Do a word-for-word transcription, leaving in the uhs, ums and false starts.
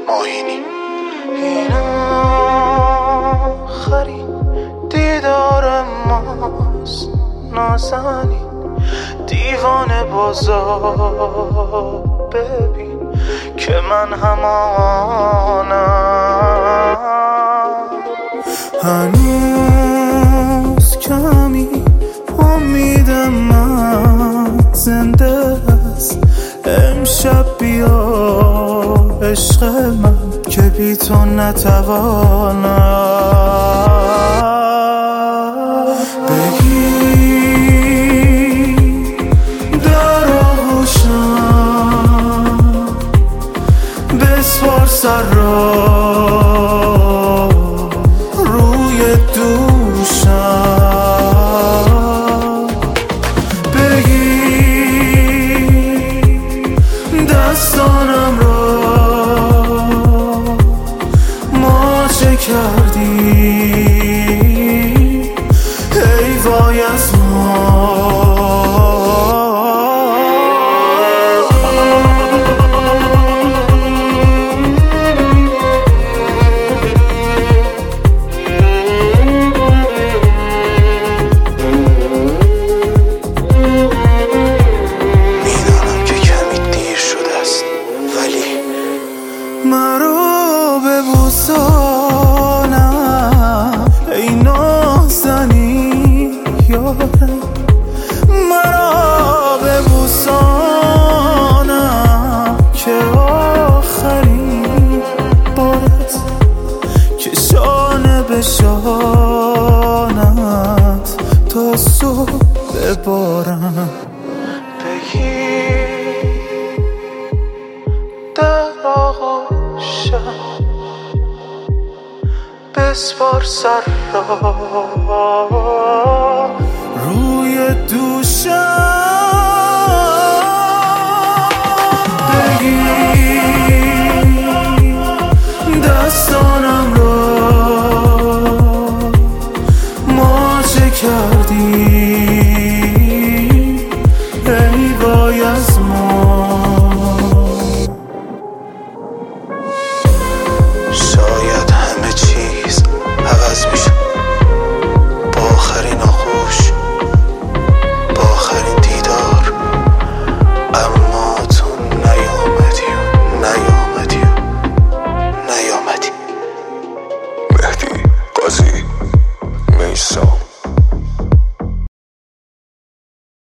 ماهینی. این آخری دیدار ماست، نازنی دیوانه بازار ببین که من همانم. هنوز کمی امیدم من زنده است، امشب بیا عشق من که بی تو نتوانم. بگی در آغوشم، بسپار سر را روی دوشم. بگی دستانم را ما چه کردی، ای وای از ما. مرا ببوسانم ای نازنی یارم، مرا ببوسانم که آخرین بار است که شانه به شانت تا صبح ببارم. بگی در آغوشم، بسپار سر را روی دوشم.